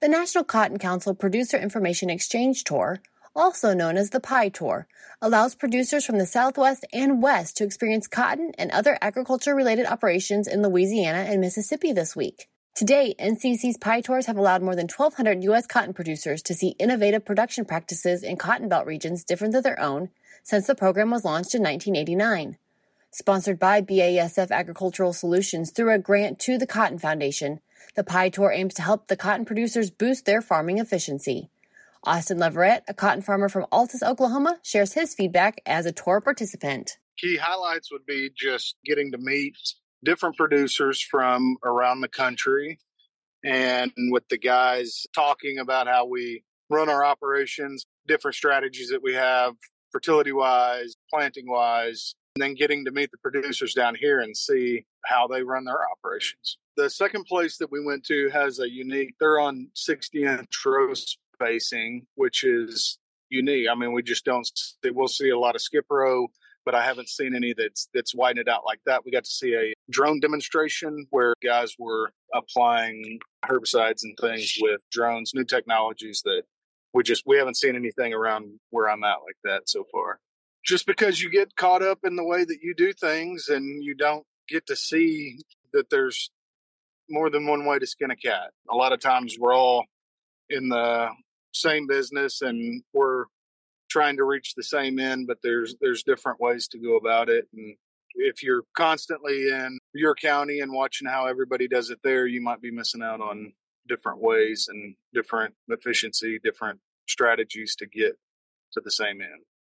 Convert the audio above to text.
The National Cotton Council Producer Information Exchange Tour, also known as the PIE Tour, allows producers from the Southwest and West to experience cotton and other agriculture-related operations in Louisiana and Mississippi this week. To date, NCC's PIE Tours have allowed more than 1,200 U.S. cotton producers to see innovative production practices in Cotton Belt regions different than their own since the program was launched in 1989. Sponsored by BASF Agricultural Solutions through a grant to the Cotton Foundation, the PIE Tour aims to help the cotton producers boost their farming efficiency. Austin Leverett, a cotton farmer from Altus, Oklahoma, shares his feedback as a tour participant. Key highlights would be just getting to meet different producers from around the country, and with the guys talking about how we run our operations, different strategies that we have, fertility-wise, planting-wise, and then getting to meet the producers down here and see how they run their operations. The second place that we went to has a unique, they're on 60-inch row spacing, which is unique. I mean, we just don't, we'll see a lot of skip row, but I haven't seen any that's widened out like that. We got to see a drone demonstration where guys were applying herbicides and things with drones, new technologies that we haven't seen anything around where I'm at like that so far. Just because you get caught up in the way that you do things and you don't get to see that there's more than one way to skin a cat. A lot of times we're all in the same business and we're trying to reach the same end, but there's different ways to go about it. And if you're constantly in your county and watching how everybody does it there, you might be missing out on different ways and different efficiency, different strategies to get to the same end.